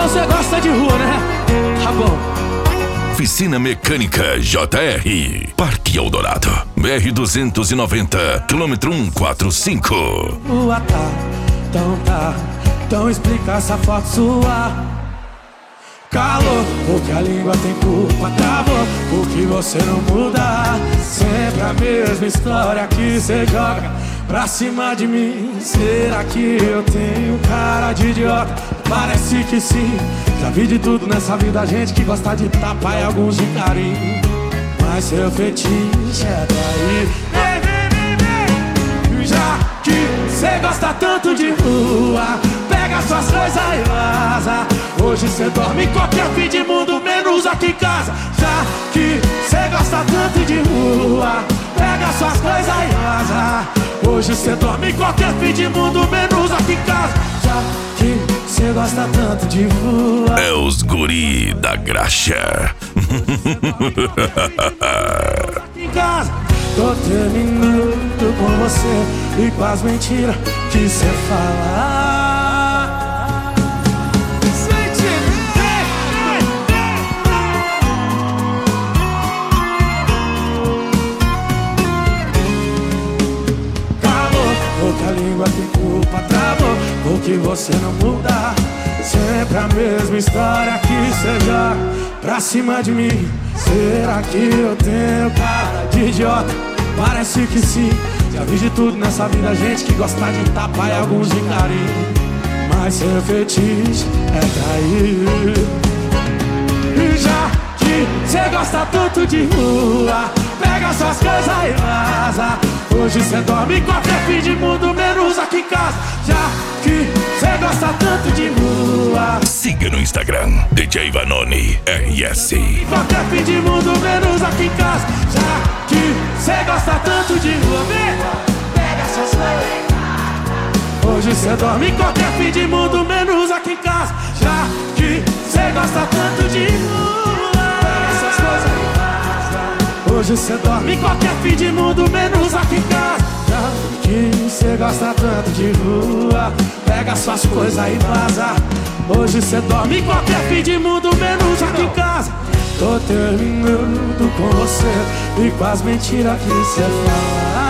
você gosta de rua, né? Tá bom. Oficina Mecânica JR, Parque Eldorado, BR-290, quilômetro 145. Rua então explica essa foto sua. Calor, porque a língua tem culpa. Travou, porque você não muda. Sempre a mesma história que cê joga pra cima de mim. Será que eu tenho cara de idiota? Parece que sim. Já vi de tudo nessa vida, gente que gosta de tapa e alguns de carinho. Mas seu fetiche é trair. Já que cê gosta tanto de rua, pega suas coisas e vaza. Hoje cê dorme em qualquer fim de mundo, menos aqui em casa. Já que cê gosta tanto de rua, pega suas coisas e vaza. Hoje cê dorme em qualquer fim de mundo, menos aqui em casa. Já que cê gosta tanto de rua. É os guri da graxa. Aqui em casa. Tô terminando com você e com as mentiras que cê fala. Calou, porque a língua tem culpa. Travou, porque você não muda. Sempre a mesma história que cê joga pra cima de mim. Será que eu tenho cara de idiota? Parece que sim. Já vi de tudo nessa vida, gente que gosta de tapa e alguns de carinho. Mas seu fetiche é trair. E já que cê gosta tanto de rua, pega suas coisas e vaza. Hoje cê dorme em qualquer fim de mundo, menos aqui em casa. Já que cê gosta tanto de rua, siga no Instagram, DJ Vanoni RS. qualquer fim de mundo, menos aqui em casa. Já que cê gosta tanto de rua, pega suas coisas. Hoje cê dorme em qualquer fim de mundo, menos aqui em casa. Já que cê gosta tanto de rua, pega suas coisas. Hoje cê dorme em qualquer fim de mundo, menos aqui em casa. Já que cê gosta tanto de rua, pega suas coisas e vaza. Hoje cê dorme em qualquer fim de mundo, menos aqui em casa. Tô terminando com você e com as mentiras que cê fala.